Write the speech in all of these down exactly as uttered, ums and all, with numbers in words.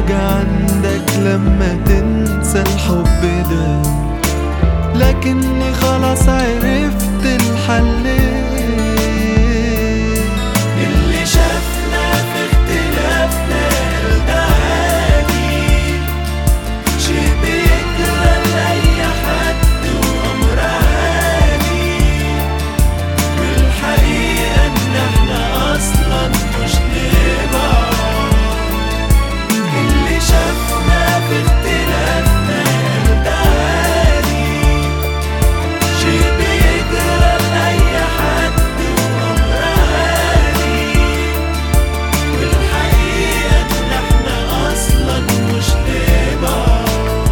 حاجة عندك لما تنسى الحب ده، لكني خلاص عرفت الحل. اللي شافنا في اختلافنا قال ده عادي، شيء بيجرى لأي حد وأمر عادي، والحقيقة إن احنا أصلا مش لبعض. اللي شافنا في اختلافنا قال ده عادي، شيء بيجرى لأي حد وأمر عادي، والحقيقة إن احنا أصلا مش لبعض.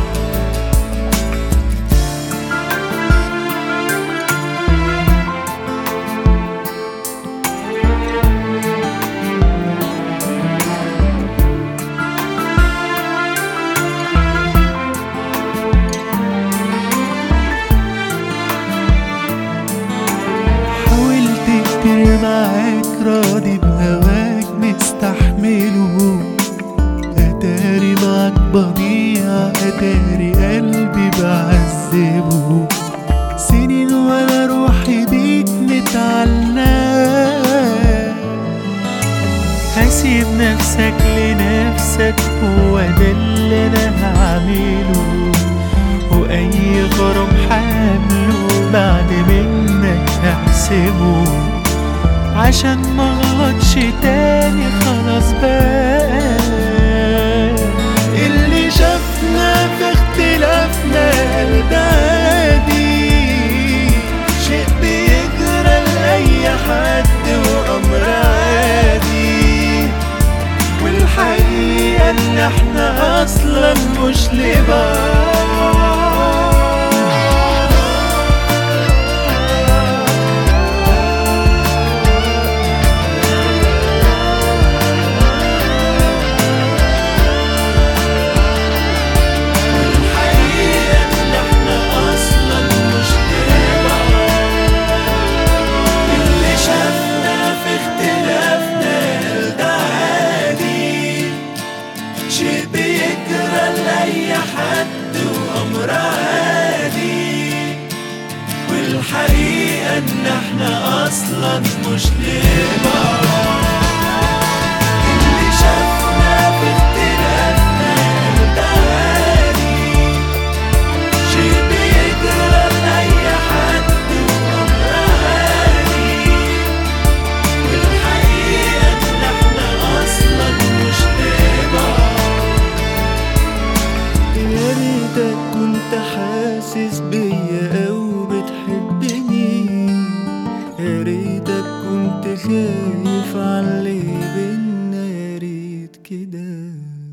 حاولت كتير معاك راضي بهواك مستحمله، اتاري معاك بضيع، اتاري قلبي بعذبه. سنين وانا روحي بيك متعلقة، هسيب نفسك لنفسك هو ده اللي انا هعمله، واي غرام حامله بعد منك هحسبه، عشان مغلطش تاني خلاص بقى. اللي شافنا في اختلافنا قال ده عادي، شيء بيجرى لأي حد وأمر عادي، والحقيقة إن احنا أصلا مش لبعض. شيء بيجرى لأي حد وأمر عادي، والحقيقة إن احنا أصلا مش لبعض. اللي شافنا في اختلافنا قال ده عادي، شيء بيجرى لأي حد وأمر عادي، والحقيقة إن احنا أصلا مش لبعض. يا ريتك كنت حاسس بيا أو بتحبني، يا ريتك كنت خايف على اللي بينا، يا ريت كده.